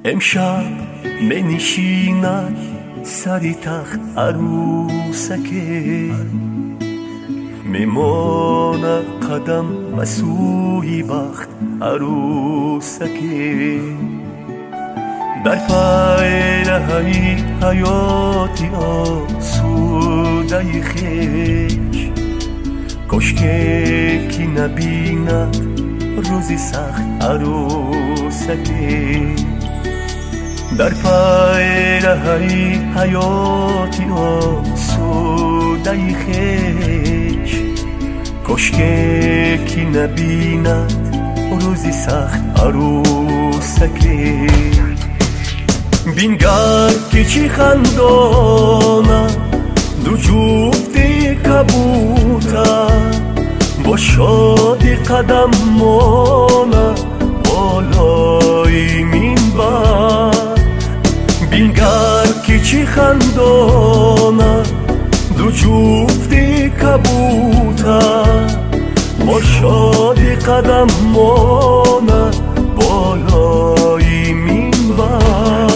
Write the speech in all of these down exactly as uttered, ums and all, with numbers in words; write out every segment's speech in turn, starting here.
امشب بنشیند سری تخت عروسکه، میماند قدم مسوی بخت عروسکه. در پیرهی حیاتی آسوده خویش، کشکه کی نبیند روزی سخت عروسکه. در پیرهی حیاتی آسوده خویش، کشکه کی نبیند روزی سخت عروسکه. بینگر که چی خندانه دو جفتی کبوتر، با شادی قدم مانه بالای منبر. بینگر که چی خندانه دو جفتی کبوتر، با شادی قدم مانه بالای منبر.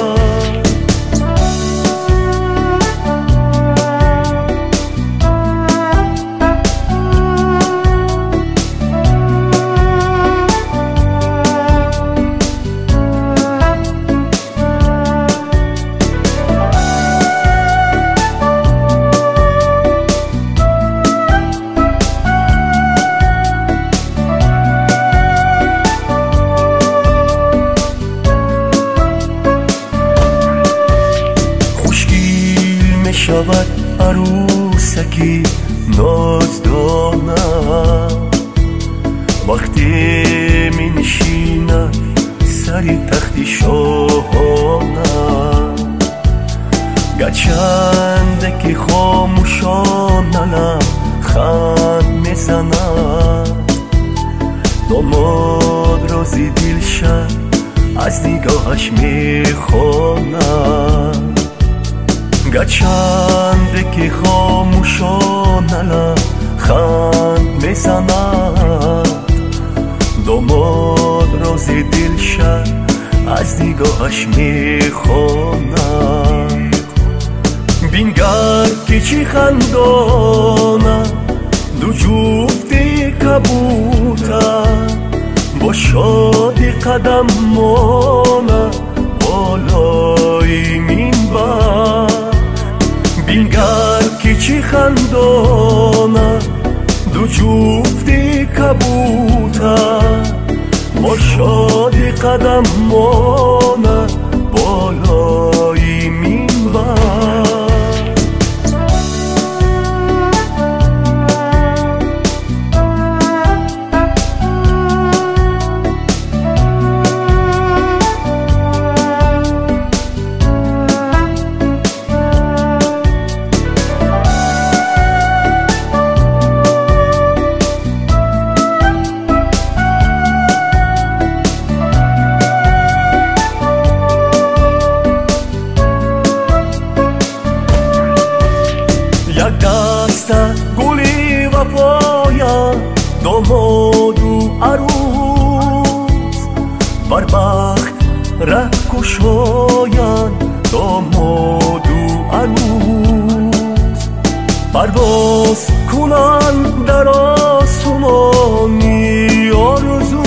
شود عروسکی نازدانه، وقتی می نشیند سری تخت شاهانه. گرچند که خاموشانه لب خند می زند، داماد رازی دلشد از نگاهش می خواند. گرچند که خاموشانه لب خند می زند، داماد راز دلشد از نگاهش می خواند. بینگر که چی خندانه دو جفتی کبوتر، با شادی قدم مانه بالای منبر. بینگر که چی خندانه دو جفتی کبوتر، با شادی قدم مانه بالای منبر. یک دسته گلی و پایا داماد و عروس، بر بخت ره کشایند داماد و عروس. پرواز کنند در آسمانی آرزو،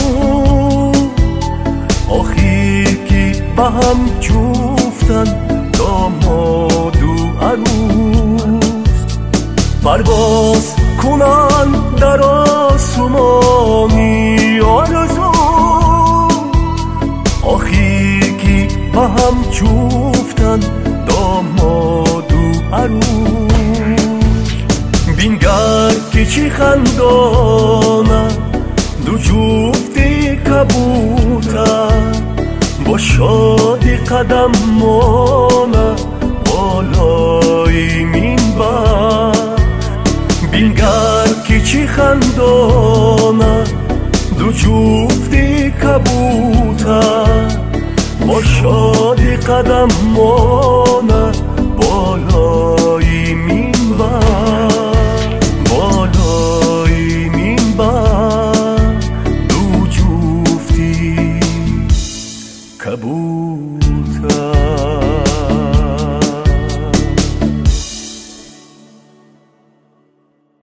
آخر که به هم جفتند داماد و عروس. پرواز کنند در آسمانی آرزو، آخر که به هم جفتند داماد و عروس. بینگر که چی خندانه دو جفتی کبوتر، با شادی قدم مانه بالای منبر. بینگر که چی خندانه دو جفتی کبوتر، با شادی قدم مانه بالای منبر. بالای منبر دو جفتی کبوتر. کبوتر.